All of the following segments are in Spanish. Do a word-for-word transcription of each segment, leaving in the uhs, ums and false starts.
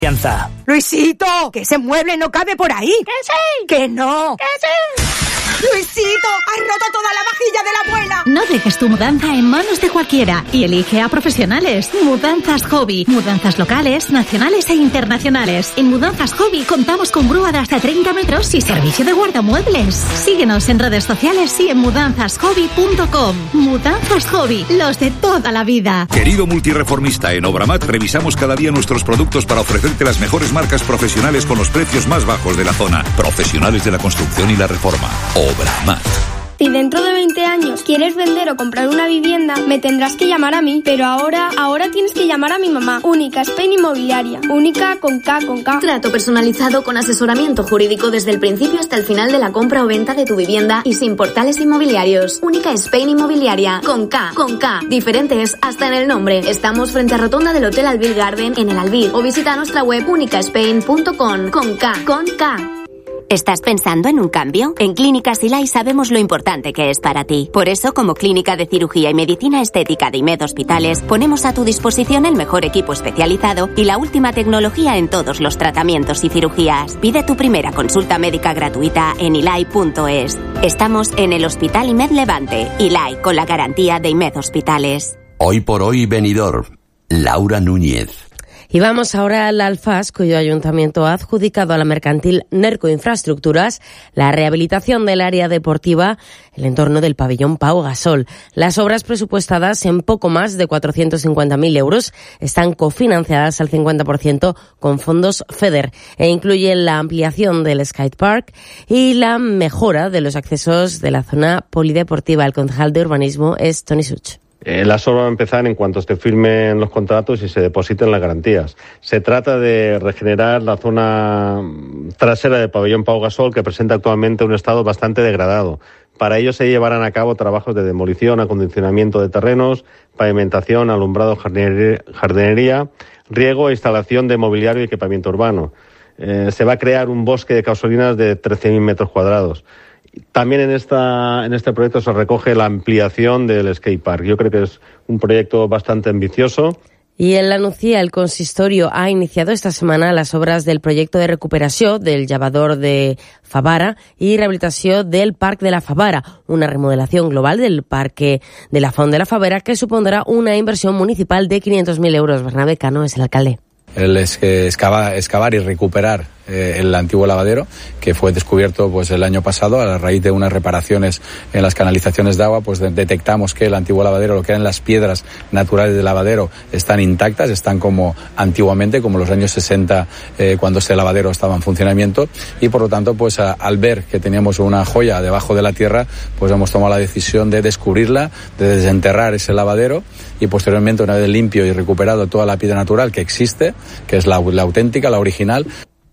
Luisito, que ese mueble no cabe por ahí. ¡Que sí! ¡Que no! ¡Que sí! Luisito, has roto toda la vajilla de la abuela. No dejes tu mudanza en manos de cualquiera y elige a profesionales. Mudanzas Hobby. Mudanzas locales, nacionales e internacionales. En Mudanzas Hobby contamos con grúa de hasta treinta metros y servicio de guardamuebles. Síguenos en redes sociales y en mudanzas hobby punto com. Mudanzas Hobby, los de toda la vida. Querido multireformista, en Obramat revisamos cada día nuestros productos para ofrecerte las mejores marcas profesionales con los precios más bajos de la zona. Profesionales de la construcción y la reforma. Obramat. Si dentro de veinte años quieres vender o comprar una vivienda, me tendrás que llamar a mí. Pero ahora, ahora tienes que llamar a mi mamá. Única Spain Inmobiliaria. Única con K, con K. Trato personalizado con asesoramiento jurídico desde el principio hasta el final de la compra o venta de tu vivienda y sin portales inmobiliarios. Única Spain Inmobiliaria. Con K, con K. Diferentes hasta en el nombre. Estamos frente a rotonda del Hotel Albir Garden en el Albir. O visita nuestra web única spain punto com. Con K, con K. ¿Estás pensando en un cambio? En Clínica Silay sabemos lo importante que es para ti. Por eso, como Clínica de Cirugía y Medicina Estética de IMED Hospitales, ponemos a tu disposición el mejor equipo especializado y la última tecnología en todos los tratamientos y cirugías. Pide tu primera consulta médica gratuita en ilay punto es. Estamos en el Hospital IMED Levante. Ilay, con la garantía de IMED Hospitales. Hoy por hoy, Benidorm. Laura Núñez. Y vamos ahora al Alfaz, cuyo ayuntamiento ha adjudicado a la mercantil Nerco Infraestructuras la rehabilitación del área deportiva, el entorno del pabellón Pau Gasol. Las obras presupuestadas en poco más de cuatrocientos cincuenta mil euros están cofinanciadas al cincuenta por ciento con fondos FEDER e incluyen la ampliación del skate park y la mejora de los accesos de la zona polideportiva. El concejal de urbanismo es Toni Such. Eh, las obras van a empezar en cuanto se firmen los contratos y se depositen las garantías. Se trata de regenerar la zona trasera del pabellón Pau Gasol, que presenta actualmente un estado bastante degradado. Para ello se llevarán a cabo trabajos de demolición, acondicionamiento de terrenos, pavimentación, alumbrado, jardinería, riego e instalación de mobiliario y equipamiento urbano. Eh, se va a crear un bosque de gasolinaz de trece mil metros cuadrados. También en esta en este proyecto se recoge la ampliación del skate park. Yo creo que es un proyecto bastante ambicioso. Y en la Nucía, el consistorio ha iniciado esta semana las obras del proyecto de recuperación del llavador de Favara y rehabilitación del Parc de la Favara, una remodelación global del Parque de la Font de la Favara que supondrá una inversión municipal de quinientos mil euros. Bernabé Cano es el alcalde. El excavar, excavar y recuperar eh, el antiguo lavadero, que fue descubierto pues el año pasado a raíz de unas reparaciones en las canalizaciones de agua. Pues de, detectamos que el antiguo lavadero, lo que eran las piedras naturales del lavadero, están intactas, están como antiguamente, como los años sesenta, eh, cuando este lavadero estaba en funcionamiento, y por lo tanto pues a, al ver que teníamos una joya debajo de la tierra, pues hemos tomado la decisión de descubrirla, de desenterrar ese lavadero y posteriormente, una vez limpio y recuperado toda la piedra natural que existe, que es la, la auténtica, la original.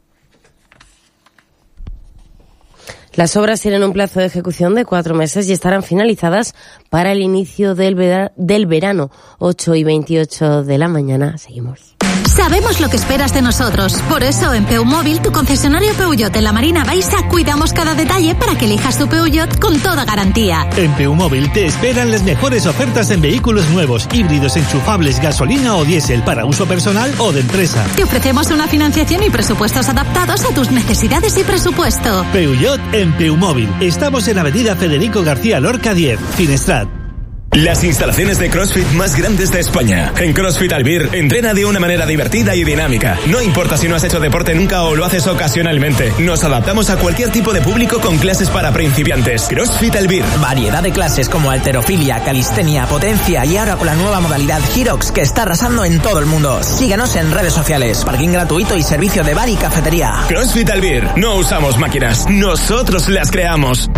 Las obras tienen un plazo de ejecución de cuatro meses y estarán finalizadas para el inicio del, vera, del verano, ocho y veintiocho de la mañana. Seguimos. Sabemos lo que esperas de nosotros. Por eso en Peumóvil, tu concesionario Peugeot en la Marina Baixa, cuidamos cada detalle para que elijas tu Peugeot con toda garantía. En Peumóvil te esperan las mejores ofertas en vehículos nuevos, híbridos, enchufables, gasolina o diésel para uso personal o de empresa. Te ofrecemos una financiación y presupuestos adaptados a tus necesidades y presupuesto. Peugeot en Peumóvil. Estamos en Avenida Federico García Lorca diez, Finestrat. Las instalaciones de CrossFit más grandes de España. En CrossFit Albir, entrena de una manera divertida y dinámica. No importa si no has hecho deporte nunca o lo haces ocasionalmente. Nos adaptamos a cualquier tipo de público con clases para principiantes. CrossFit Albir. Variedad de clases como halterofilia, calistenia, potencia y ahora con la nueva modalidad Hyrox, que está arrasando en todo el mundo. Síguenos en redes sociales. Parking gratuito y servicio de bar y cafetería. CrossFit Albir. No usamos máquinas. Nosotros las creamos.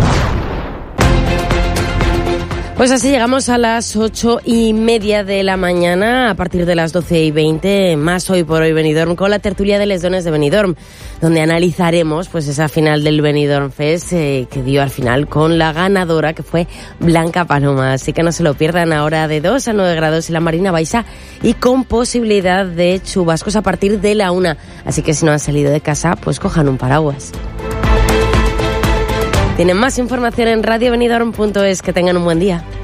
Pues así llegamos a las ocho y media de la mañana, a partir de las doce y veinte, más Hoy por Hoy Benidorm, con la tertulia de les dones de Benidorm, donde analizaremos pues esa final del Benidorm Fest eh, que dio al final con la ganadora, que fue Blanca Paloma. Así que no se lo pierdan, ahora de dos a nueve grados en la Marina Baixa y con posibilidad de chubascos a partir de la una. Así que si no han salido de casa, pues cojan un paraguas. Tienen más información en radio benidorm punto es. Que tengan un buen día.